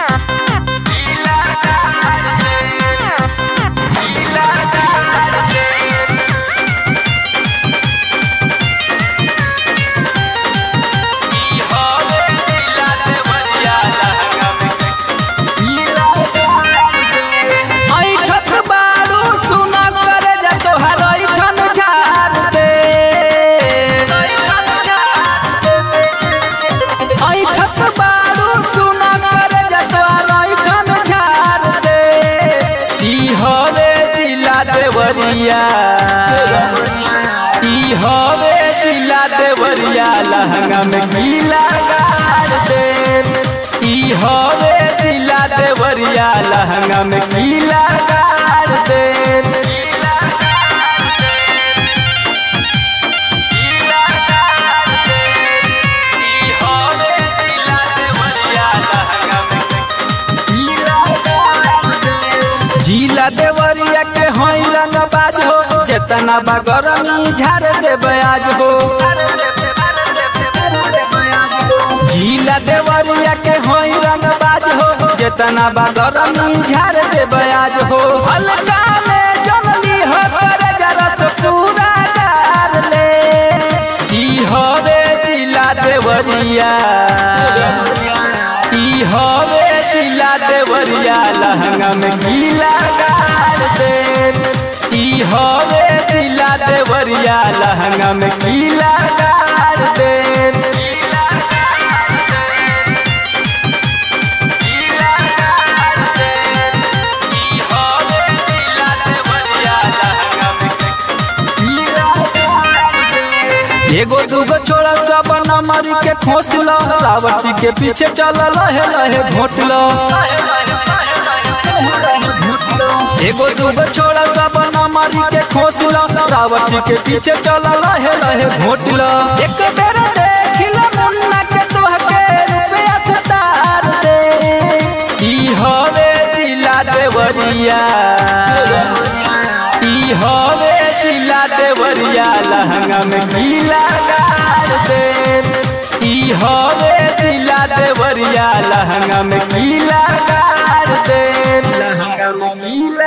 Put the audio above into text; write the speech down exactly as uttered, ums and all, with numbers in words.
देवरिया ई हवे दिला देवरिया लहंगा में गीला गाड़ दे। ई हवे दिला देवरिया लहंगा में गीला गाड़ दे। जिला देवरिया के होई रंग बाज हो, जेतना बा गरमी झाड़ देबे आज हो। जिला देवरिया के होई रंग बाज हो, जेतना बा गरमी झाड़ देबे आज हो। हल्का में जनली हो करे जरा से पूरा डार ले। ई हवे जिला देवरिया ई हवे जिला देवरिया लहंगा में गीला गाड़ दे। ई हवे जिला देवरिया लहंगा में गीला गाड़ दे। एगो दूगो छोड़ा सब नमरी के खोस लो, रावटी के पीछे चल लहे लहे घोट लो। एगो दूगो छोड़ा सब नमरी के खोस लो, रावटी के पीछे चल लहे लहे घोट लो। एक बेर देख लो मुन्ना के तोहके रुपया से तार दे। ई हवे जिला देवरिया ई हवे जिला देवरिया लहंगा में गीला गाड़ दे। ई हवे जिला देवरिया लहंगा में गीला गाड़ दे। लहंगा में गीला